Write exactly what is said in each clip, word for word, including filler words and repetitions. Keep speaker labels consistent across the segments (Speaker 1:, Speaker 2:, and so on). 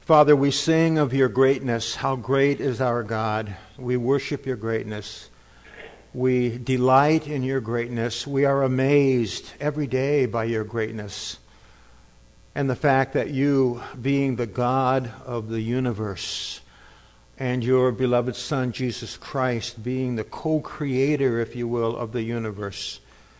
Speaker 1: Father, we sing of your greatness. How great is our God. We worship your greatness. We delight in your greatness. We are amazed every day by your greatness. And the fact that you, being the God of the universe, and your beloved Son, Jesus Christ, being the co-creator, if you will, of the universe,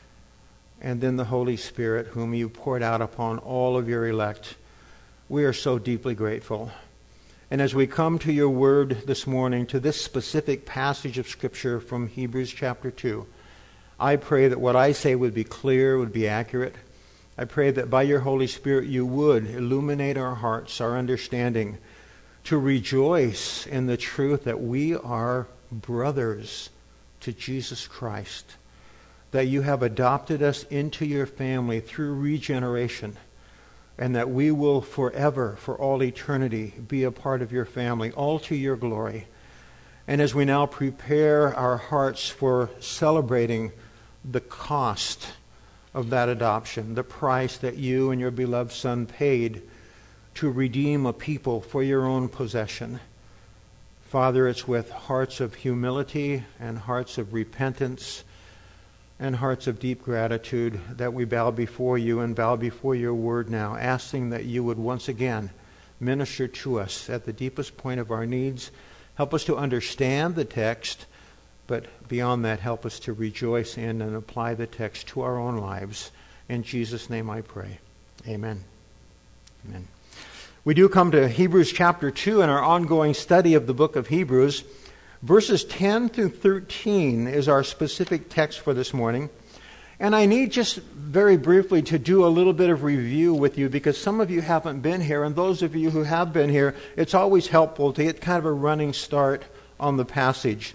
Speaker 1: and then the Holy Spirit, whom you poured out upon all of your elect, we are so deeply grateful. And as we come to your word this morning, to this specific passage of Scripture from Hebrews chapter two, I pray that what I say would be clear, would be accurate. I pray that by your Holy Spirit you would illuminate our hearts, our understanding, to rejoice in the truth that we are brothers to Jesus Christ, that you have adopted us into your family through regeneration, and that we will forever, for all eternity, be a part of your family, all to your glory. And as we now prepare our hearts for celebrating the cost of that adoption, the price that you and your beloved Son paid to redeem a people for your own possession, Father, it's with hearts of humility and hearts of repentance and hearts of deep gratitude that we bow before you and bow before your word now, asking that you would once again minister to us at the deepest point of our needs. Help us to understand the text, but beyond that, help us to rejoice in and apply the text to our own lives. In Jesus' name I pray. Amen. Amen. We do come to Hebrews chapter two in our ongoing study of the book of Hebrews. Verses ten through thirteen is our specific text for this morning. And I need just very briefly to do a little bit of review with you, because some of you haven't been here, and those of you who have been here, it's always helpful to get kind of a running start on the passage.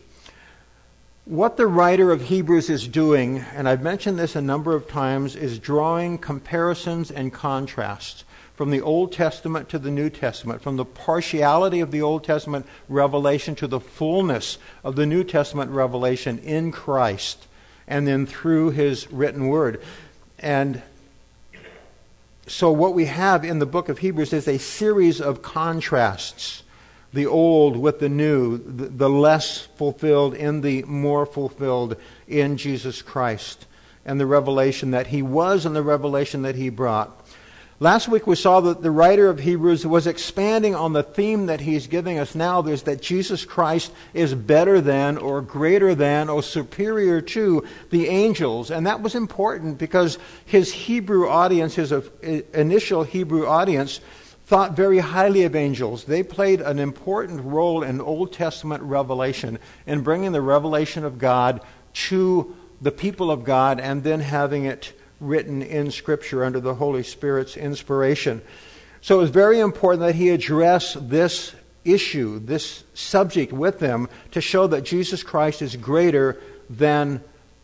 Speaker 1: What the writer of Hebrews is doing, and I've mentioned this a number of times, is drawing comparisons and contrasts from the Old Testament to the New Testament, from the partiality of the Old Testament revelation to the fullness of the New Testament revelation in Christ, and then through his written word. And so what we have in the book of Hebrews is a series of contrasts, the old with the new, the, the less fulfilled in the more fulfilled in Jesus Christ, and the revelation that he was and the revelation that he brought. Last week we saw that the writer of Hebrews was expanding on the theme that he's giving us now. There's that Jesus Christ is better than, or greater than, or superior to the angels. And that was important because his Hebrew audience, his initial Hebrew audience, thought very highly of angels. They played an important role in Old Testament revelation, in bringing the revelation of God to the people of God and then having it written in Scripture under the Holy Spirit's inspiration. So it was very important that he address this issue, this subject with them, to show that Jesus Christ is greater than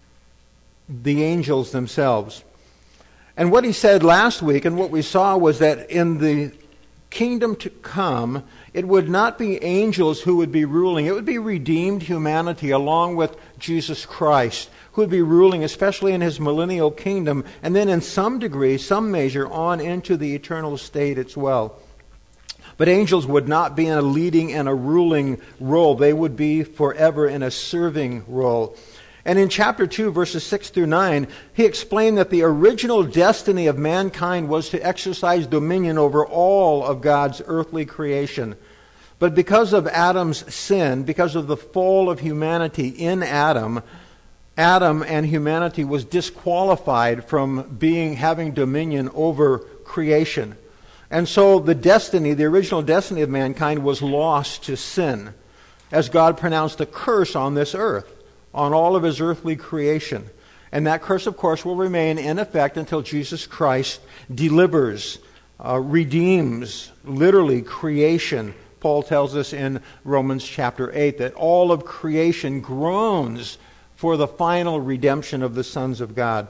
Speaker 1: the angels themselves. And what he said last week, and what we saw, was that in the kingdom to come, it would not be angels who would be ruling. It would be redeemed humanity along with Jesus Christ, who would be ruling, especially in his millennial kingdom, and then in some degree, some measure, on into the eternal state as well. But angels would not be in a leading and a ruling role. They would be forever in a serving role. And in chapter two, verses six through nine, he explained that the original destiny of mankind was to exercise dominion over all of God's earthly creation. But because of Adam's sin, because of the fall of humanity in Adam, Adam and humanity was disqualified from being having dominion over creation. And so the destiny, the original destiny of mankind was lost to sin, as God pronounced a curse on this earth, on all of his earthly creation. And that curse, of course, will remain in effect until Jesus Christ delivers, uh, redeems, literally, creation. Paul tells us in Romans chapter eight that all of creation groans for the final redemption of the sons of God.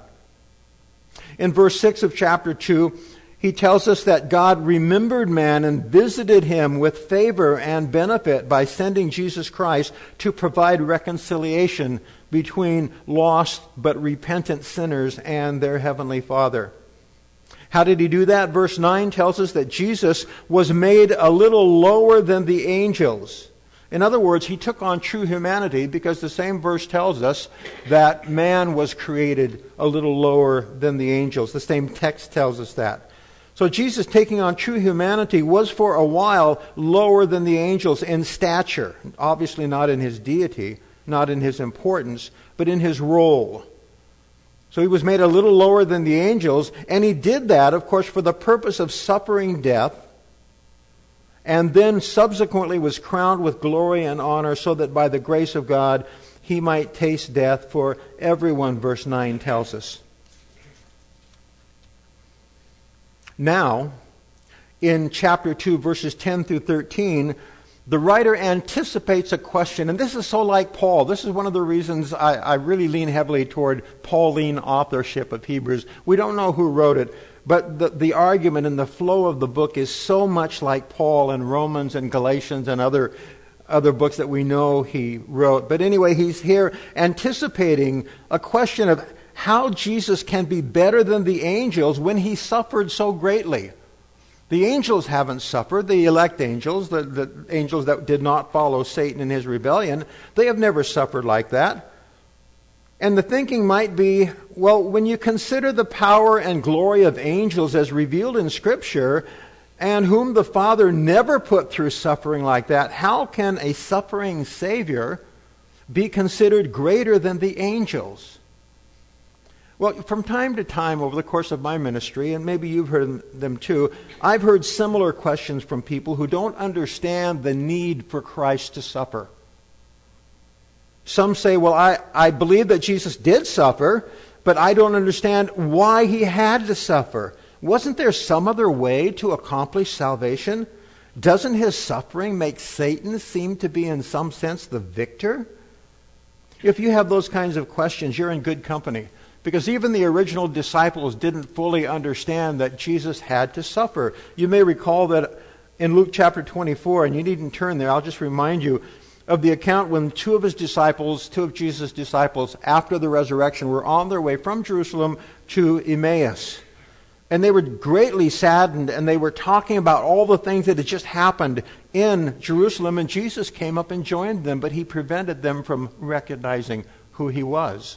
Speaker 1: In verse six of chapter two, he tells us that God remembered man and visited him with favor and benefit by sending Jesus Christ to provide reconciliation between lost but repentant sinners and their heavenly Father. How did he do that? Verse nine tells us that Jesus was made a little lower than the angels. In other words, he took on true humanity, because the same verse tells us that man was created a little lower than the angels. The same text tells us that. So Jesus, taking on true humanity, was for a while lower than the angels in stature. Obviously not in his deity, not in his importance, but in his role. So he was made a little lower than the angels, and he did that, of course, for the purpose of suffering death, and then subsequently was crowned with glory and honor, so that by the grace of God he might taste death for everyone, verse nine tells us. Now, in chapter two, verses ten through thirteen, the writer anticipates a question, and this is so like Paul. This is one of the reasons I, I really lean heavily toward Pauline authorship of Hebrews. We don't know who wrote it, but the, the argument and the flow of the book is so much like Paul in Romans and Galatians and other, other books that we know he wrote. But anyway, he's here anticipating a question of how Jesus can be better than the angels when he suffered so greatly. The angels haven't suffered, the elect angels, the, the angels that did not follow Satan in his rebellion, they have never suffered like that. And the thinking might be, well, when you consider the power and glory of angels as revealed in Scripture, and whom the Father never put through suffering like that, how can a suffering Savior be considered greater than the angels? Well, from time to time over the course of my ministry, and maybe you've heard them too, I've heard similar questions from people who don't understand the need for Christ to suffer. Some say, well, I, I believe that Jesus did suffer, but I don't understand why he had to suffer. Wasn't there some other way to accomplish salvation? Doesn't his suffering make Satan seem to be in some sense the victor? If you have those kinds of questions, you're in good company. Because even the original disciples didn't fully understand that Jesus had to suffer. You may recall that in Luke chapter twenty-four, and you needn't turn there, I'll just remind you of the account when two of his disciples, two of Jesus' disciples, after the resurrection, were on their way from Jerusalem to Emmaus. And they were greatly saddened, and they were talking about all the things that had just happened in Jerusalem, and Jesus came up and joined them, but he prevented them from recognizing who he was.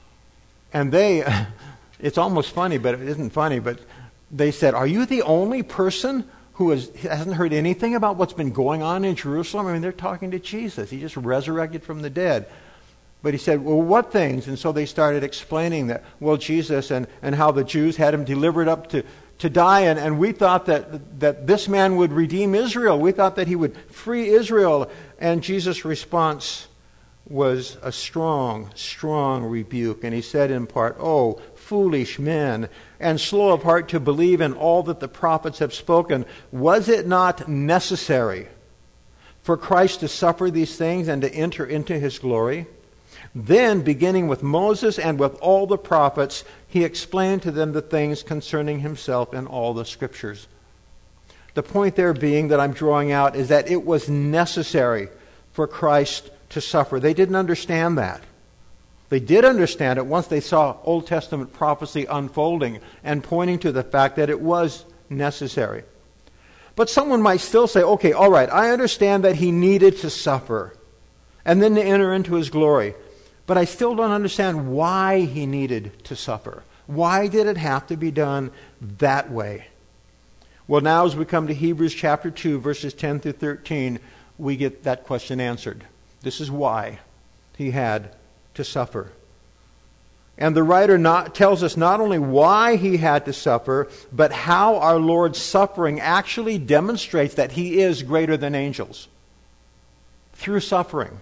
Speaker 1: And they, it's almost funny, but it isn't funny, but they said, are you the only person who has, hasn't heard anything about what's been going on in Jerusalem? I mean, they're talking to Jesus. He just resurrected from the dead. But he said, well, what things? And so they started explaining that, well, Jesus and, and how the Jews had him delivered up to, to die. And, and we thought that, that this man would redeem Israel. We thought that he would free Israel. And Jesus' response was a strong, strong rebuke. And he said in part, oh, foolish men, and slow of heart to believe in all that the prophets have spoken. Was it not necessary for Christ to suffer these things and to enter into his glory? Then, beginning with Moses and with all the prophets, he explained to them the things concerning himself in all the Scriptures. The point there being that I'm drawing out is that it was necessary for Christ to suffer. They didn't understand that. They did understand it once they saw Old Testament prophecy unfolding and pointing to the fact that it was necessary. But someone might still say, okay, all right, I understand that he needed to suffer and then to enter into his glory. But I still don't understand why he needed to suffer. Why did it have to be done that way? Well, now as we come to Hebrews chapter two, verses ten through thirteen, we get that question answered. This is why he had to suffer. And the writer not, tells us not only why he had to suffer, but how our Lord's suffering actually demonstrates that he is greater than angels. Through suffering.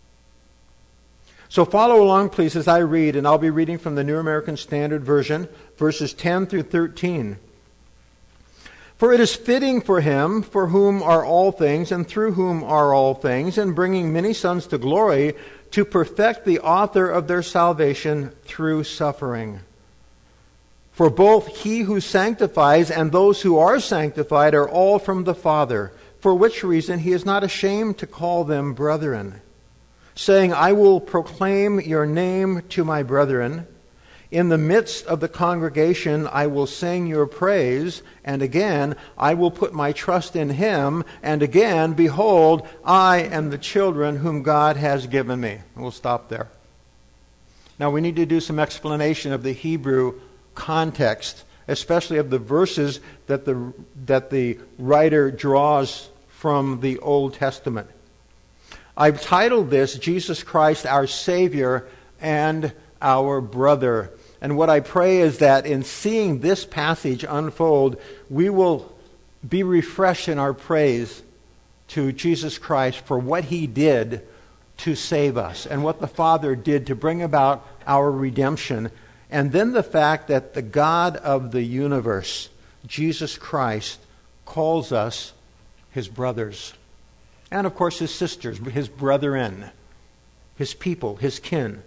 Speaker 1: So follow along, please, as I read, and I'll be reading from the New American Standard Version, verses ten through thirteen. For it is fitting for him, for whom are all things, and through whom are all things, and bringing many sons to glory, to perfect the author of their salvation through suffering. For both he who sanctifies and those who are sanctified are all from the Father, for which reason he is not ashamed to call them brethren, saying, I will proclaim your name to my brethren. In the midst of the congregation, I will sing your praise, and again, I will put my trust in him, and again, behold, I am the children whom God has given me. And we'll stop there. Now, we need to do some explanation of the Hebrew context, especially of the verses that the, that the writer draws from the Old Testament. I've titled this, Jesus Christ, our Savior and our brother. And what I pray is that in seeing this passage unfold, we will be refreshed in our praise to Jesus Christ for what he did to save us and what the Father did to bring about our redemption. And then the fact that the God of the universe, Jesus Christ, calls us his brothers. And of course his sisters, his brethren, his people, his kin.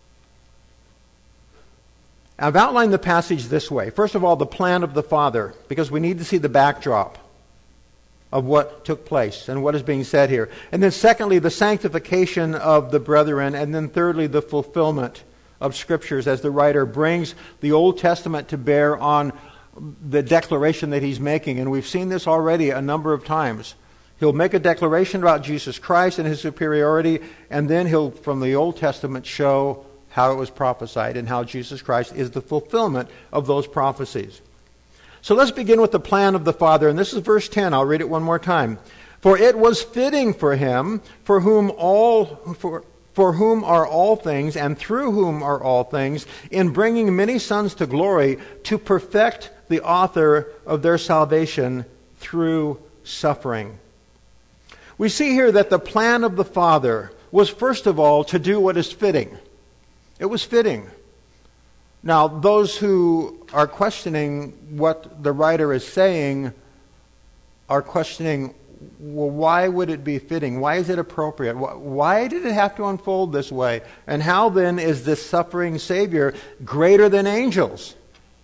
Speaker 1: I've outlined the passage this way. First of all, the plan of the Father, because we need to see the backdrop of what took place and what is being said here. And then secondly, the sanctification of the brethren. And then thirdly, the fulfillment of Scriptures as the writer brings the Old Testament to bear on the declaration that he's making. And we've seen this already a number of times. He'll make a declaration about Jesus Christ and his superiority, and then he'll, from the Old Testament, show how it was prophesied and how Jesus Christ is the fulfillment of those prophecies. So let's begin with the plan of the Father. And this is verse ten. I'll read it one more time. For it was fitting for him, for whom all for, for whom are all things, and through whom are all things, in bringing many sons to glory, to perfect the author of their salvation through suffering. We see here that the plan of the Father was first of all to do what is fitting. It was fitting. Now, those who are questioning what the writer is saying are questioning, well, why would it be fitting? Why is it appropriate? Why did it have to unfold this way? And how then is this suffering Savior greater than angels?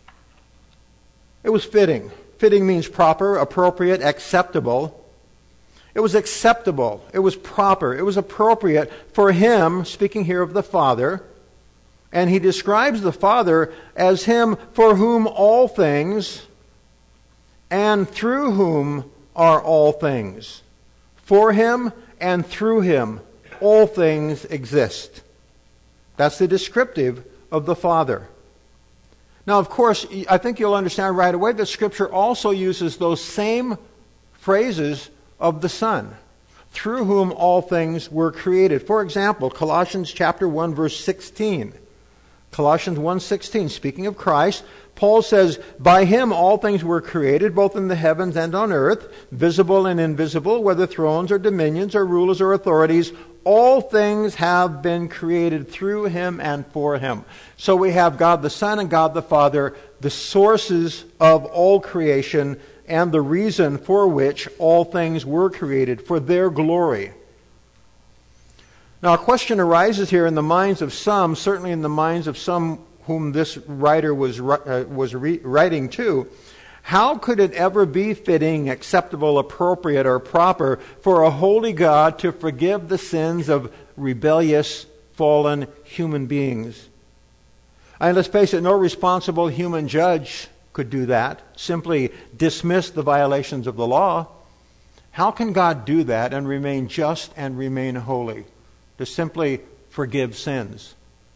Speaker 1: It was fitting. Fitting means proper, appropriate, acceptable. It was acceptable. It was proper. It was appropriate for him, speaking here of the Father. And he describes the Father as him for whom all things and through whom are all things. For him and through him all things exist. That's the descriptive of the Father. Now, of course, I think you'll understand right away that Scripture also uses those same phrases of the Son, through whom all things were created. For example, Colossians chapter one, verse sixteen. Colossians one sixteen, speaking of Christ, Paul says, by him all things were created, both in the heavens and on earth, visible and invisible, whether thrones or dominions or rulers or authorities, all things have been created through him and for him. So we have God the Son and God the Father, the sources of all creation and the reason for which all things were created, for their glory. Now, a question arises here in the minds of some, certainly in the minds of some whom this writer was uh, was re- writing to. How could it ever be fitting, acceptable, appropriate, or proper for a holy God to forgive the sins of rebellious, fallen human beings? And let's face it, no responsible human judge could do that, simply dismiss the violations of the law. How can God do that and remain just and remain holy? To simply forgive sins.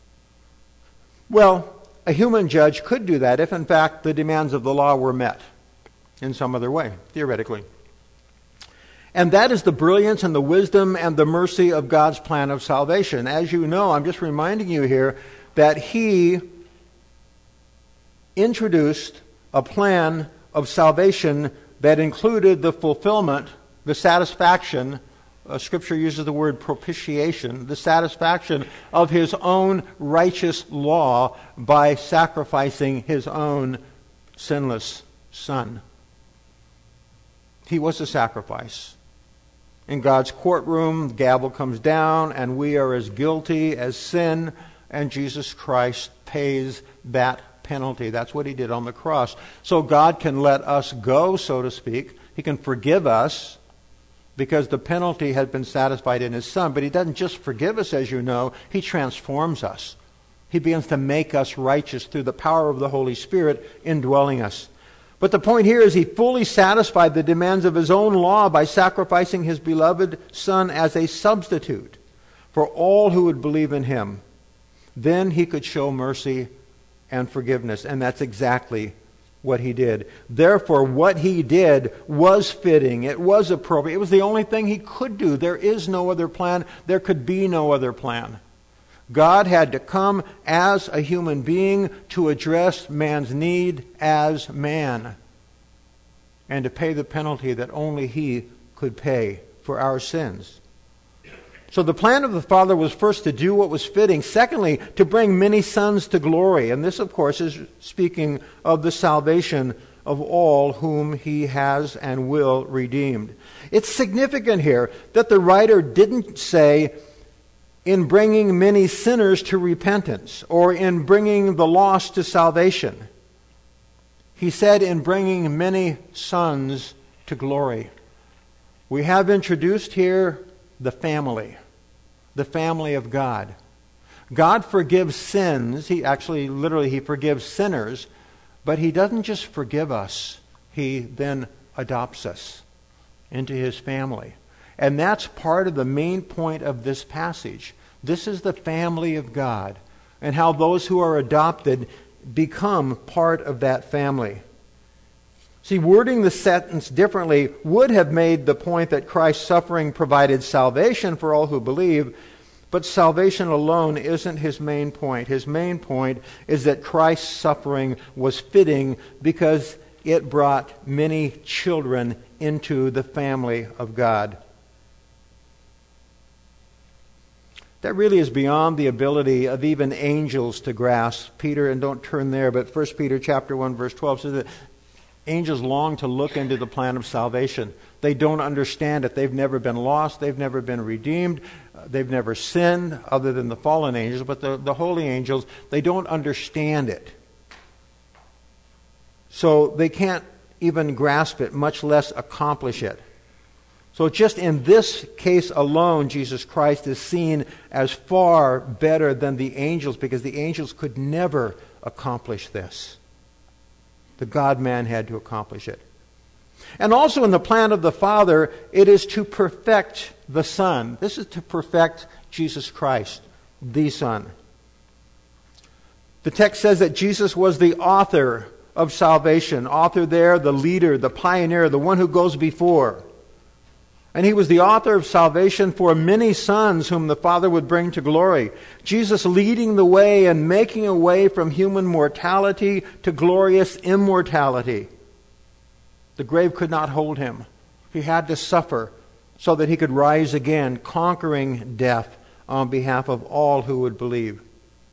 Speaker 1: Well, a human judge could do that if, in fact, the demands of the law were met in some other way, theoretically. And that is the brilliance and the wisdom and the mercy of God's plan of salvation. As you know, I'm just reminding you here that He introduced a plan of salvation that included the fulfillment, the satisfaction, Uh, Scripture uses the word propitiation, the satisfaction of His own righteous law by sacrificing His own sinless Son. He was a sacrifice. In God's courtroom, the gavel comes down, and we are as guilty as sin, and Jesus Christ pays that penalty. That's what He did on the cross. So God can let us go, so to speak. He can forgive us, because the penalty had been satisfied in His Son. But He doesn't just forgive us, as you know. He transforms us. He begins to make us righteous through the power of the Holy Spirit indwelling us. But the point here is he fully satisfied the demands of his own law by sacrificing his beloved Son as a substitute for all who would believe in him. Then he could show mercy and forgiveness, and that's exactly what he did. Therefore, what he did was fitting. It was appropriate. It was the only thing he could do. There is no other plan. There could be no other plan. God had to come as a human being to address man's need as man and to pay the penalty that only he could pay for our sins. So the plan of the Father was first to do what was fitting. Secondly, to bring many sons to glory. And this, of course, is speaking of the salvation of all whom he has and will redeem. It's significant here that the writer didn't say, in bringing many sinners to repentance, or in bringing the lost to salvation. He said, in bringing many sons to glory. We have introduced here the family, the family of God. God forgives sins. He actually, literally, he forgives sinners, but he doesn't just forgive us. He then adopts us into his family. And that's part of the main point of this passage. This is the family of God, and how those who are adopted become part of that family. See, wording the sentence differently would have made the point that Christ's suffering provided salvation for all who believe, but salvation alone isn't his main point. His main point is that Christ's suffering was fitting because it brought many children into the family of God. That really is beyond the ability of even angels to grasp. Peter, and don't turn there, but First Peter chapter one, verse twelve says that angels long to look into the plan of salvation. They don't understand it. They've never been lost. They've never been redeemed. They've never sinned, other than the fallen angels. But the, the holy angels, they don't understand it. So they can't even grasp it, much less accomplish it. So just in this case alone, Jesus Christ is seen as far better than the angels, because the angels could never accomplish this. The God-man had to accomplish it. And also in the plan of the Father, it is to perfect the Son. This is to perfect Jesus Christ, the Son. The text says that Jesus was the author of salvation. Author there, the leader, the pioneer, the one who goes before. And he was the author of salvation for many sons whom the Father would bring to glory. Jesus leading the way and making a way from human mortality to glorious immortality. The grave could not hold him. He had to suffer so that he could rise again, conquering death on behalf of all who would believe.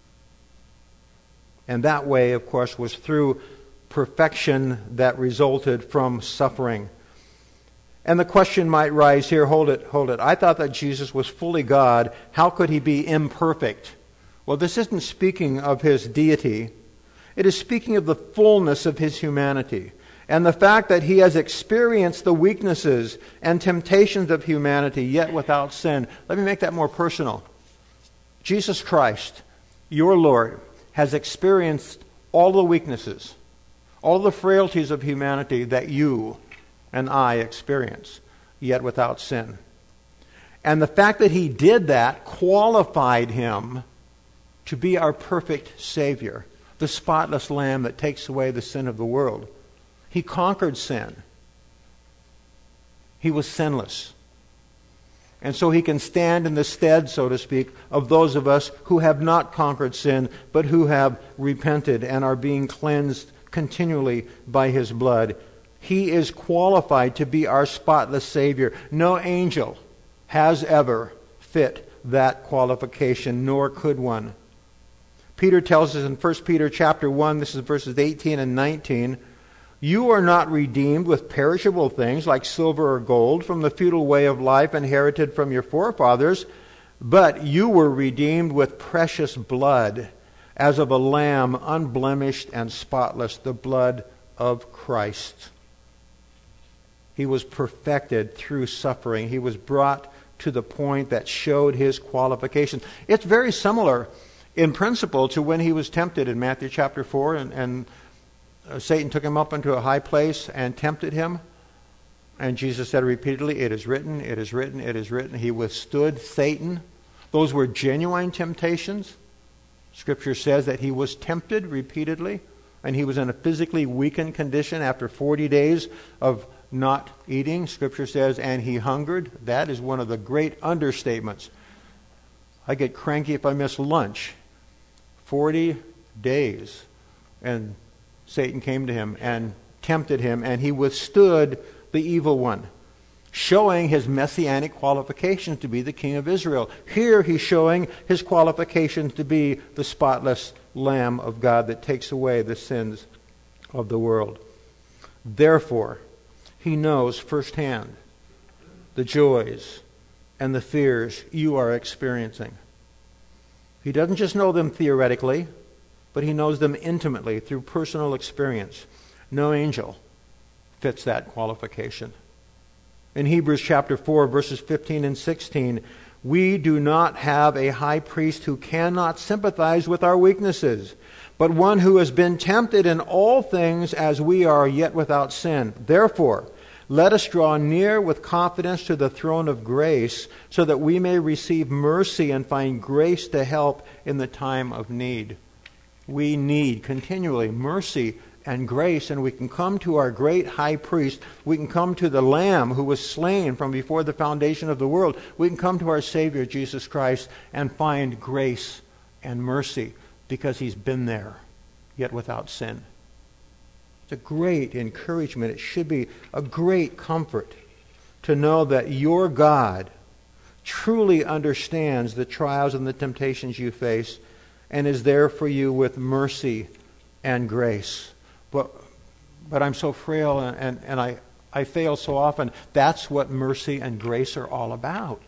Speaker 1: And that way, of course, was through perfection that resulted from suffering. And the question might rise here, hold it, hold it. I thought that Jesus was fully God. How could he be imperfect? Well, this isn't speaking of his deity. It is speaking of the fullness of his humanity and the fact that he has experienced the weaknesses and temptations of humanity, yet without sin. Let me make that more personal. Jesus Christ, your Lord, has experienced all the weaknesses, all the frailties of humanity that you and I experience, yet without sin. And the fact that he did that qualified him to be our perfect Savior, the spotless Lamb that takes away the sin of the world. He conquered sin. He was sinless. And so he can stand in the stead, so to speak, of those of us who have not conquered sin, but who have repented and are being cleansed continually by his blood. He is qualified to be our spotless Savior. No angel has ever fit that qualification, nor could one. Peter tells us in First Peter chapter one, this is verses eighteen and nineteen, "You are not redeemed with perishable things like silver or gold from the futile way of life inherited from your forefathers, but you were redeemed with precious blood, as of a lamb unblemished and spotless, the blood of Christ." He was perfected through suffering. He was brought to the point that showed his qualifications. It's very similar in principle to when he was tempted in Matthew chapter four, and, and uh, Satan took him up into a high place and tempted him. And Jesus said repeatedly, "It is written, it is written, it is written." He withstood Satan. Those were genuine temptations. Scripture says that he was tempted repeatedly, and he was in a physically weakened condition after forty days of not eating. Scripture says, and he hungered. That is one of the great understatements. I get cranky if I miss lunch. Forty days. And Satan came to him and tempted him, and he withstood the evil one, showing his messianic qualifications to be the king of Israel. Here he's showing his qualifications to be the spotless Lamb of God that takes away the sins of the world. Therefore, he knows firsthand the joys and the fears you are experiencing. He doesn't just know them theoretically, but he knows them intimately through personal experience. No angel fits that qualification. In Hebrews chapter four, verses fifteen and sixteen, we do not have a high priest who cannot sympathize with our weaknesses, but one who has been tempted in all things as we are, yet without sin. Therefore, let us draw near with confidence to the throne of grace, so that we may receive mercy and find grace to help in the time of need. We need continually mercy and grace, and we can come to our great high priest. We can come to the Lamb who was slain from before the foundation of the world. We can come to our Savior, Jesus Christ, and find grace and mercy because he's been there, yet without sin. It's a great encouragement. It should be a great comfort to know that your God truly understands the trials and the temptations you face and is there for you with mercy and grace. But but I'm so frail and, and, and I, I fail so often. That's what mercy and grace are all about.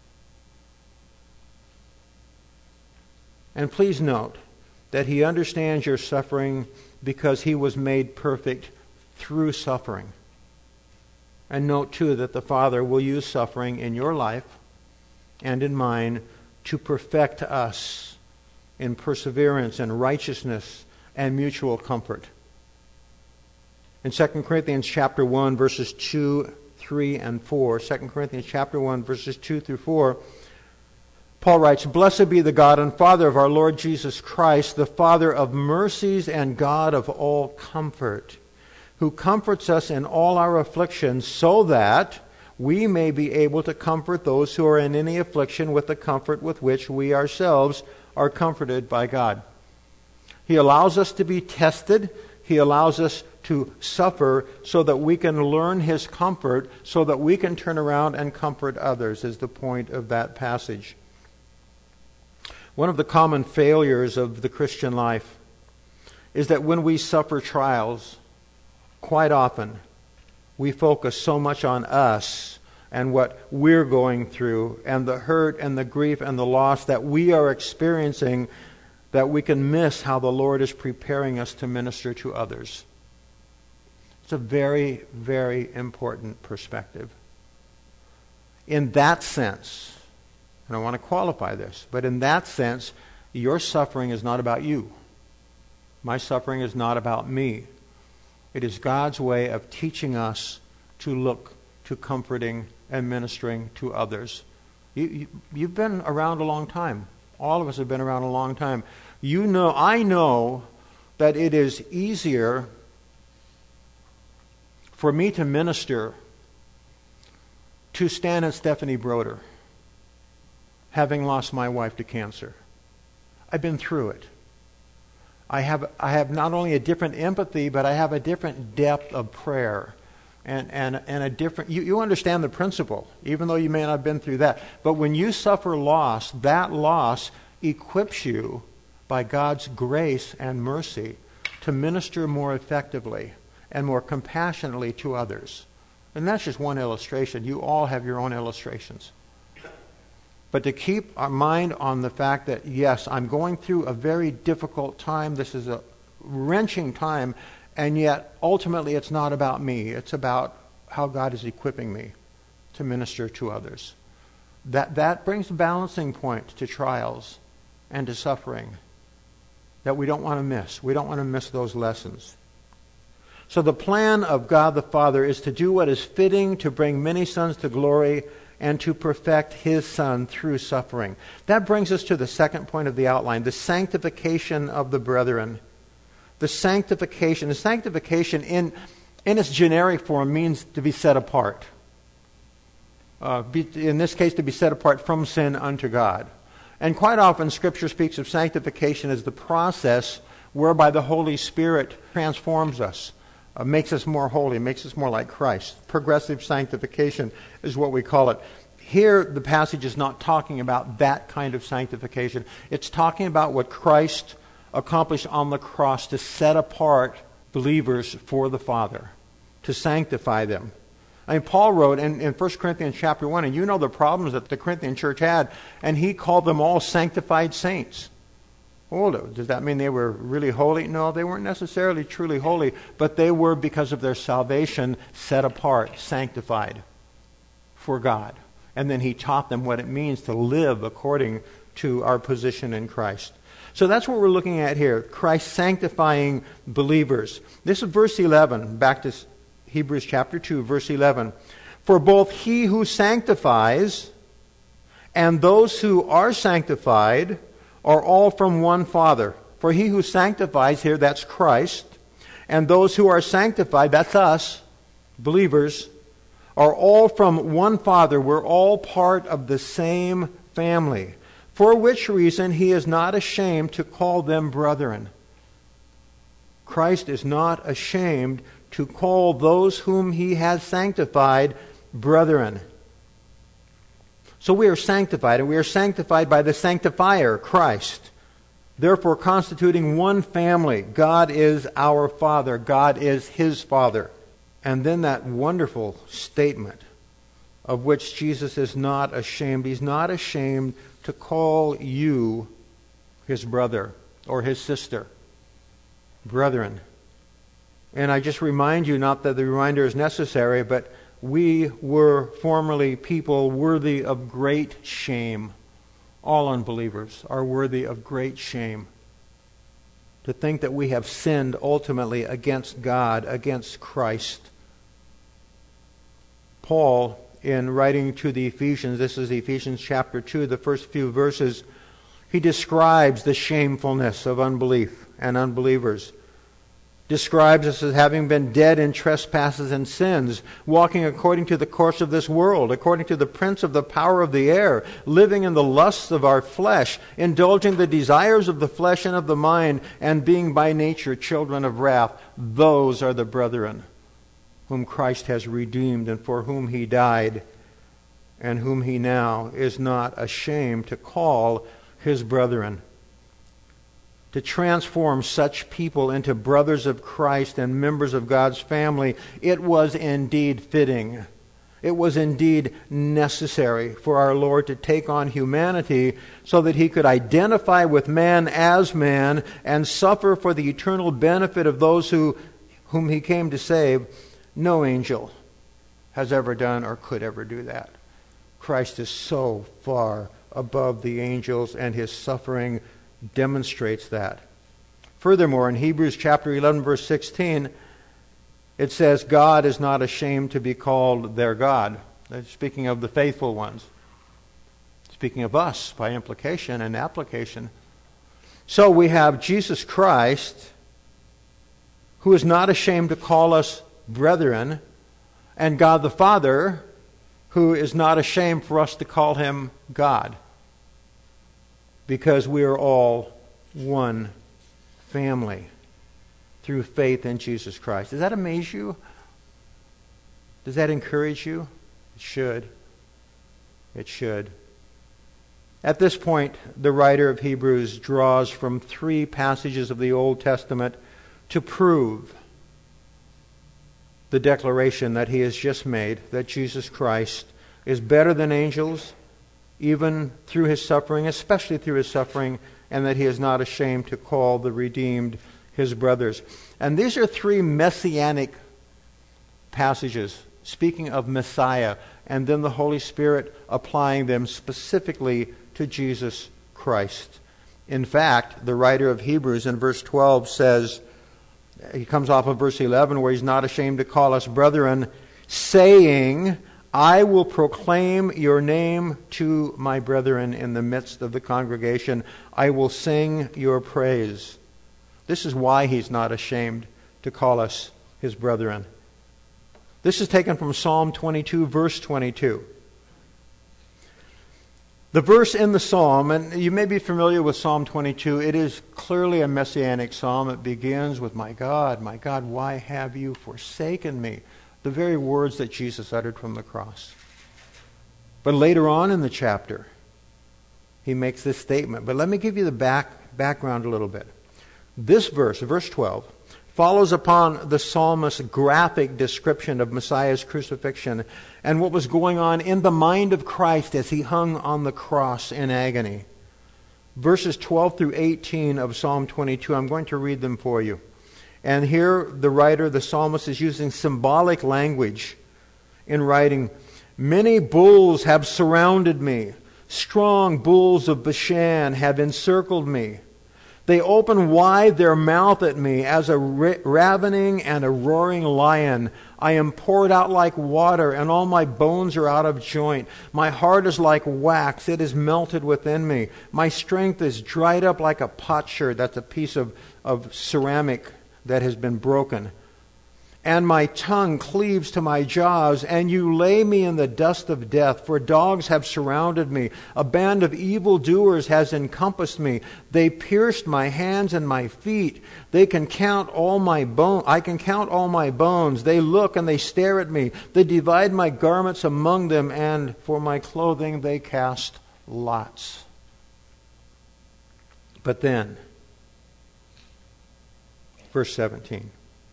Speaker 1: And please note that he understands your suffering because he was made perfect through suffering. And note too that the Father will use suffering in your life and in mine to perfect us in perseverance and righteousness and mutual comfort. In Second Corinthians chapter one, verses two, three, and four, Second Corinthians chapter one, verses two through four, Paul writes, "Blessed be the God and Father of our Lord Jesus Christ, the Father of mercies and God of all comfort, who comforts us in all our afflictions, so that we may be able to comfort those who are in any affliction with the comfort with which we ourselves are comforted by God." He allows us to be tested. He allows us to suffer so that we can learn his comfort, so that we can turn around and comfort others, is the point of that passage. One of the common failures of the Christian life is that when we suffer trials, quite often we focus so much on us and what we're going through and the hurt and the grief and the loss that we are experiencing that we can miss how the Lord is preparing us to minister to others. It's a very, very important perspective. In that sense, and I want to qualify this, but in that sense, your suffering is not about you. My suffering is not about me. It is God's way of teaching us to look to comforting and ministering to others. You, you, you've been around a long time. All of us have been around a long time. You know, I know that it is easier for me to minister to Stan and Stephanie Broder, having lost my wife to cancer. I've been through it. I have I have not only a different empathy, but I have a different depth of prayer. And, and, and a different, you, you understand the principle, even though you may not have been through that. But when you suffer loss, that loss equips you by God's grace and mercy to minister more effectively and more compassionately to others. And that's just one illustration. You all have your own illustrations. But to keep our mind on the fact that, yes, I'm going through a very difficult time. This is a wrenching time. And yet, ultimately, it's not about me. It's about how God is equipping me to minister to others. That that brings a balancing point to trials and to suffering that we don't want to miss. We don't want to miss those lessons. So the plan of God the Father is to do what is fitting to bring many sons to glory and to perfect His Son through suffering. That brings us to the second point of the outline, the sanctification of the brethren. The sanctification. The sanctification in, in its generic form means to be set apart. Uh, be, in this case, to be set apart from sin unto God. And quite often Scripture speaks of sanctification as the process whereby the Holy Spirit transforms us, uh, makes us more holy, makes us more like Christ. Progressive sanctification is what we call it. Here the passage is not talking about that kind of sanctification. It's talking about what Christ accomplished on the cross to set apart believers for the Father, to sanctify them. I mean, Paul wrote in, in First Corinthians chapter one, and you know the problems that the Corinthian church had, and he called them all sanctified saints. Well, does that mean they were really holy? No, they weren't necessarily truly holy, but they were, because of their salvation, set apart, sanctified for God. And then he taught them what it means to live according to our position in Christ. So that's what we're looking at here, Christ sanctifying believers. This is verse eleven, back to Hebrews chapter two, verse eleven. For both He who sanctifies and those who are sanctified are all from one Father. For He who sanctifies here, that's Christ, and those who are sanctified, that's us, believers, are all from one Father. We're all part of the same family. For which reason He is not ashamed to call them brethren. Christ is not ashamed to call those whom He has sanctified brethren. So we are sanctified, and we are sanctified by the sanctifier, Christ. Therefore, constituting one family. God is our Father. God is His Father. And then that wonderful statement of which Jesus is not ashamed. He's not ashamed to call you His brother or His sister. Brethren. And I just remind you, not that the reminder is necessary, but we were formerly people worthy of great shame. All unbelievers are worthy of great shame. To think that we have sinned ultimately against God, against Christ. Paul, in writing to the Ephesians, this is Ephesians chapter two, the first few verses, he describes the shamefulness of unbelief and unbelievers. Describes us as having been dead in trespasses and sins, walking according to the course of this world, according to the prince of the power of the air, living in the lusts of our flesh, indulging the desires of the flesh and of the mind, and being by nature children of wrath. Those are the brethren whom Christ has redeemed and for whom He died, and whom He now is not ashamed to call His brethren. To transform such people into brothers of Christ and members of God's family, it was indeed fitting. It was indeed necessary for our Lord to take on humanity so that He could identify with man as man and suffer for the eternal benefit of those who, whom He came to save. No angel has ever done or could ever do that. Christ is so far above the angels, and His suffering demonstrates that. Furthermore, in Hebrews chapter eleven, verse sixteen, it says, God is not ashamed to be called their God. That's speaking of the faithful ones. Speaking of us by implication and application. So we have Jesus Christ, who is not ashamed to call us brethren, and God the Father, who is not ashamed for us to call Him God. Because we are all one family through faith in Jesus Christ. Does that amaze you? Does that encourage you? It should. It should. At this point, the writer of Hebrews draws from three passages of the Old Testament to prove the declaration that he has just made, that Jesus Christ is better than angels, even through His suffering, especially through His suffering, and that He is not ashamed to call the redeemed His brothers. And these are three messianic passages, speaking of Messiah, and then the Holy Spirit applying them specifically to Jesus Christ. In fact, the writer of Hebrews in verse twelve says, he comes off of verse eleven where he's not ashamed to call us brethren, saying, I will proclaim your name to my brethren in the midst of the congregation. I will sing your praise. This is why he's not ashamed to call us his brethren. This is taken from Psalm twenty-two, verse twenty-two. The verse in the psalm, and you may be familiar with Psalm twenty-two, it is clearly a messianic psalm. It begins with, my God, my God, why have you forsaken me? The very words that Jesus uttered from the cross. But later on in the chapter, he makes this statement. But let me give you the back background a little bit. This verse, verse twelve, follows upon the psalmist's graphic description of Messiah's crucifixion and what was going on in the mind of Christ as he hung on the cross in agony. Verses twelve through eighteen of Psalm twenty-two, I'm going to read them for you. And here the writer, the psalmist, is using symbolic language in writing, many bulls have surrounded me. Strong bulls of Bashan have encircled me. They open wide their mouth at me as a ravening and a roaring lion. I am poured out like water, and all my bones are out of joint. My heart is like wax. It is melted within me. My strength is dried up like a potsherd. That's a piece of, of ceramic that has been broken. And my tongue cleaves to my jaws, and you lay me in the dust of death, for dogs have surrounded me. A band of evildoers has encompassed me. They pierced my hands and my feet. They can count all my bone. I can count all my bones. They look and they stare at me. They divide my garments among them, and for my clothing they cast lots. But then, verse seventeen.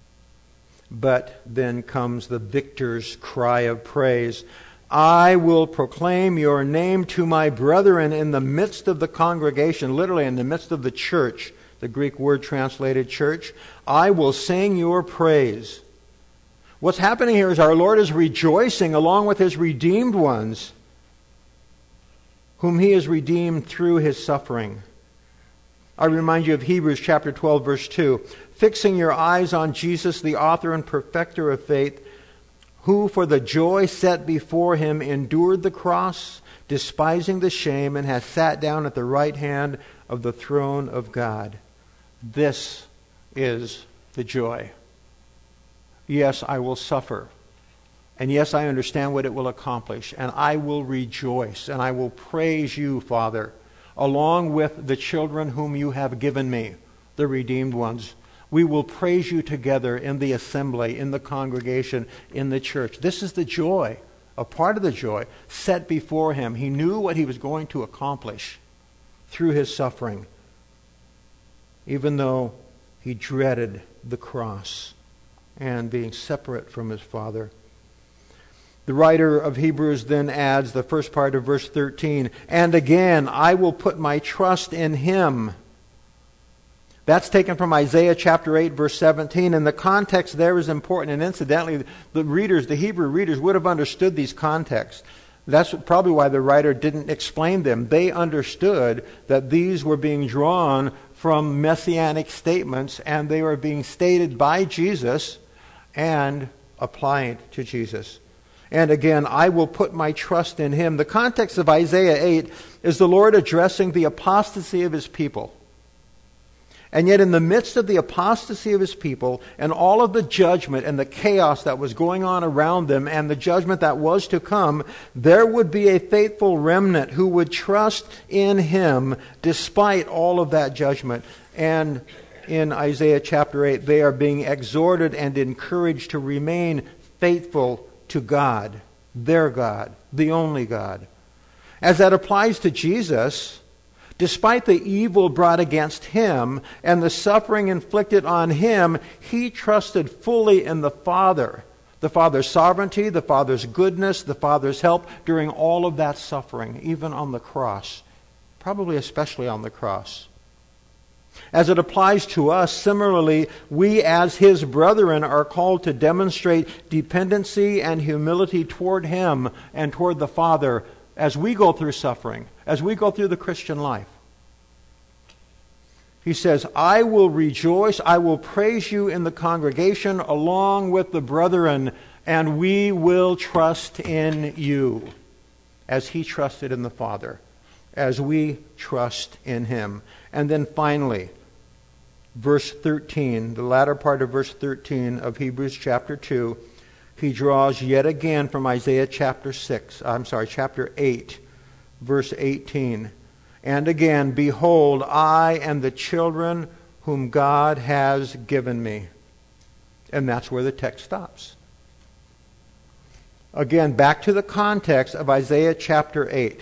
Speaker 1: But then comes the victor's cry of praise. I will proclaim your name to my brethren in the midst of the congregation, literally in the midst of the church, the Greek word translated church. I will sing your praise. What's happening here is our Lord is rejoicing along with his redeemed ones, whom he has redeemed through his suffering. I remind you of Hebrews chapter twelve, verse two. Fixing your eyes on Jesus, the author and perfecter of faith, who for the joy set before him endured the cross, despising the shame, and hath sat down at the right hand of the throne of God. This is the joy. Yes, I will suffer. And yes, I understand what it will accomplish. And I will rejoice. And I will praise you, Father, along with the children whom you have given me, the redeemed ones. We will praise you together in the assembly, in the congregation, in the church. This is the joy, a part of the joy, set before him. He knew what he was going to accomplish through his suffering, even though he dreaded the cross and being separate from his Father. The writer of Hebrews then adds the first part of verse thirteen, and again, I will put my trust in him. That's taken from Isaiah chapter eight, verse seventeen, and the context there is important. And incidentally, the readers, the Hebrew readers, would have understood these contexts. That's probably why the writer didn't explain them. They understood that these were being drawn from messianic statements, and they were being stated by Jesus and applied to Jesus. And again, I will put my trust in him. The context of Isaiah eight is the Lord addressing the apostasy of his people. And yet in the midst of the apostasy of his people and all of the judgment and the chaos that was going on around them and the judgment that was to come, there would be a faithful remnant who would trust in him despite all of that judgment. And in Isaiah chapter eight, they are being exhorted and encouraged to remain faithful to God, their God, the only God. As that applies to Jesus, despite the evil brought against him and the suffering inflicted on him, he trusted fully in the Father. The Father's sovereignty, the Father's goodness, the Father's help during all of that suffering, even on the cross. Probably especially on the cross. As it applies to us, similarly, we as his brethren are called to demonstrate dependency and humility toward him and toward the Father as we go through suffering, as we go through the Christian life. He says, I will rejoice, I will praise you in the congregation along with the brethren, and we will trust in you as he trusted in the Father, as we trust in him. And then finally, verse thirteen, the latter part of verse thirteen of Hebrews chapter two, he draws yet again from Isaiah chapter six, I'm sorry, chapter eight, verse eighteen. And again, behold, I and the children whom God has given me. And that's where the text stops. Again, back to the context of Isaiah chapter eight.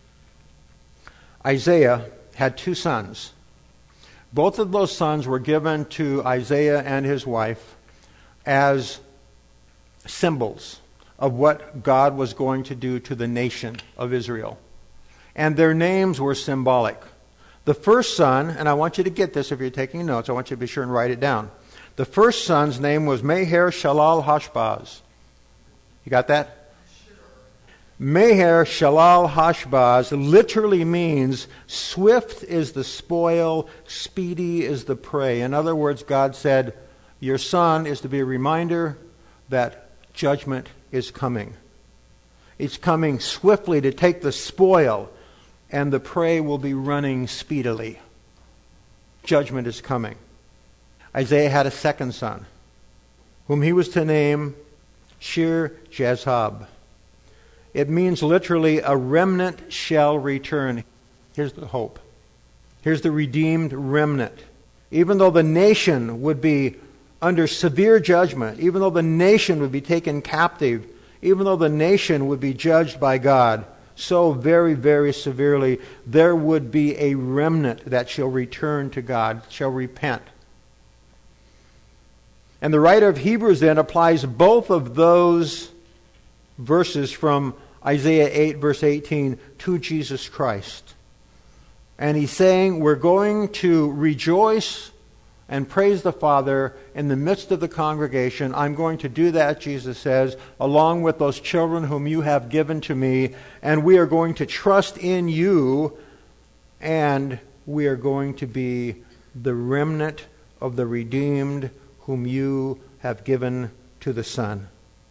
Speaker 1: Isaiah had two sons. Both of those sons were given to Isaiah and his wife as symbols of what God was going to do to the nation of Israel. And their names were symbolic. The first son, and I want you to get this if you're taking notes, I want you to be sure and write it down. The first son's name was Meher Shalal Hashbaz. You got that? Sure. Meher Shalal Hashbaz literally means swift is the spoil, speedy is the prey. In other words, God said, your son is to be a reminder that judgment is coming. It's coming swiftly to take the spoil, and the prey will be running speedily. Judgment is coming. Isaiah had a second son, whom he was to name Shir Jezhab. It means literally, a remnant shall return. Here's the hope. Here's the redeemed remnant. Even though the nation would be under severe judgment, even though the nation would be taken captive, even though the nation would be judged by God so very, very severely, there would be a remnant that shall return to God, shall repent. And the writer of Hebrews then applies both of those verses from Isaiah eight, verse eighteen, to Jesus Christ. And he's saying we're going to rejoice and praise the Father in the midst of the congregation. I'm going to do that, Jesus says, along with those children whom you have given to me. And we are going to trust in you, and we are going to be the remnant of the redeemed whom you have given to the Son.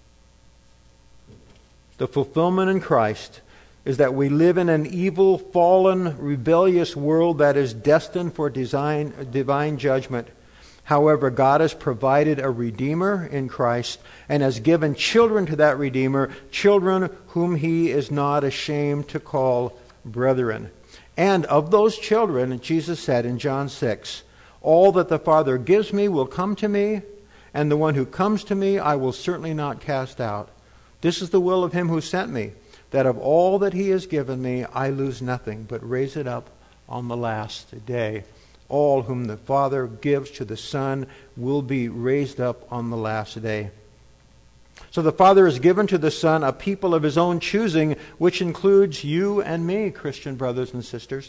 Speaker 1: The fulfillment in Christ is that we live in an evil, fallen, rebellious world that is destined for design, divine judgment. However, God has provided a Redeemer in Christ and has given children to that Redeemer, children whom he is not ashamed to call brethren. And of those children, Jesus said in John six, all that the Father gives me will come to me, and the one who comes to me I will certainly not cast out. This is the will of him who sent me, that of all that he has given me, I lose nothing, but raise it up on the last day. All whom the Father gives to the Son will be raised up on the last day. So the Father has given to the Son a people of his own choosing, which includes you and me, Christian brothers and sisters.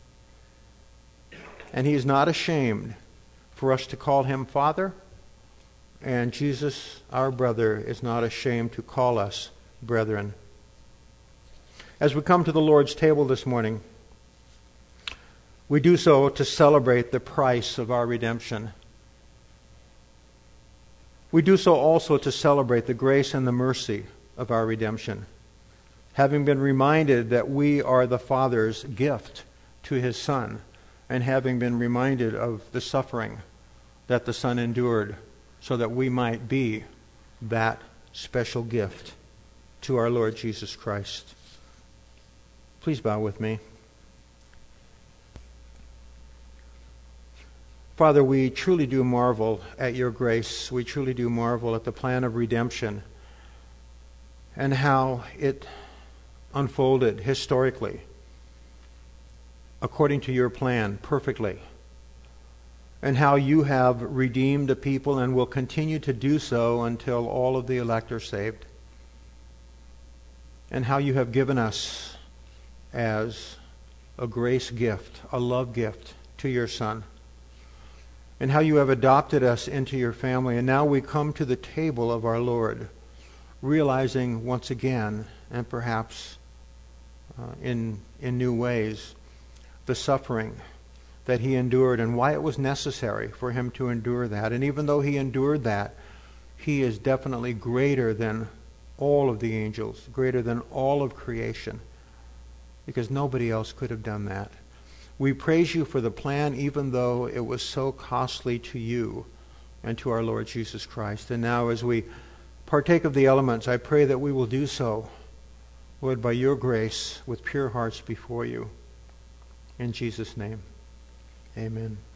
Speaker 1: And he is not ashamed for us to call him Father, and Jesus, our brother, is not ashamed to call us brethren. As we come to the Lord's table this morning, we do so to celebrate the price of our redemption. We do so also to celebrate the grace and the mercy of our redemption, having been reminded that we are the Father's gift to his Son, and having been reminded of the suffering that the Son endured so that we might be that special gift to our Lord Jesus Christ. Please bow with me. Father, we truly do marvel at your grace. We truly do marvel at the plan of redemption and how it unfolded historically according to your plan perfectly, and how you have redeemed a people and will continue to do so until all of the elect are saved, and how you have given us as a grace gift, a love gift to your Son, and how you have adopted us into your family. And now we come to the table of our Lord, realizing once again, and perhaps uh, in, in new ways, the suffering that he endured and why it was necessary for him to endure that. And even though he endured that, he is definitely greater than all of the angels, greater than all of creation, because nobody else could have done that. We praise you for the plan, even though it was so costly to you and to our Lord Jesus Christ. And now as we partake of the elements, I pray that we will do so, Lord, by your grace, with pure hearts before you. In Jesus' name, amen.